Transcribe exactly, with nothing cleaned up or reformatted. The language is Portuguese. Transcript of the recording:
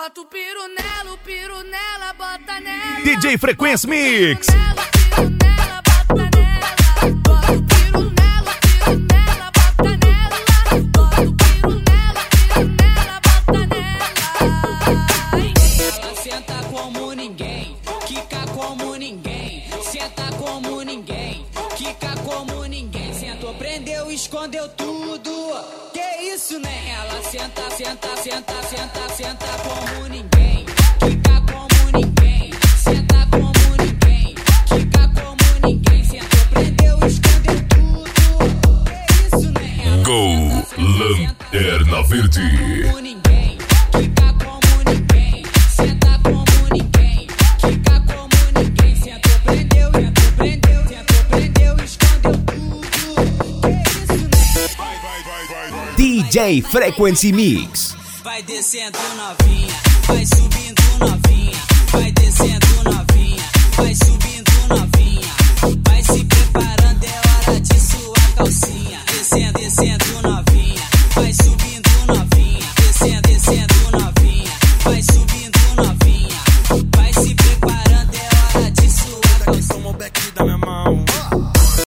Bota o piru nela, o piru nela, bota nela. D J Frequência Mix. Bota o piru nela, piru nela, bota nela. Bota o piru nela, piru nela, bota nela. Ela senta como ninguém, quica como ninguém. Senta como ninguém, quica como ninguém. Sentou, prendeu, escondeu tudo. Que isso, né? Ela senta, senta, senta, senta, senta como ninguém. Quica como ninguém. Senta como ninguém. Quica como ninguém. Sentou, prendeu, escondeu tudo. Que isso, né? Ela Go senta, senta, Lanterna Verde. como ninguém. Quica como ninguém. Senta como ninguém. Quica como ninguém. Sentou, prendeu, sentou, prendeu, sentou, prendeu, escondeu tudo. Que isso, né? Vai, vai, vai, vai, vai. D J Frequency Mix. Vai descendo novinha, vai subindo novinha, vai descendo.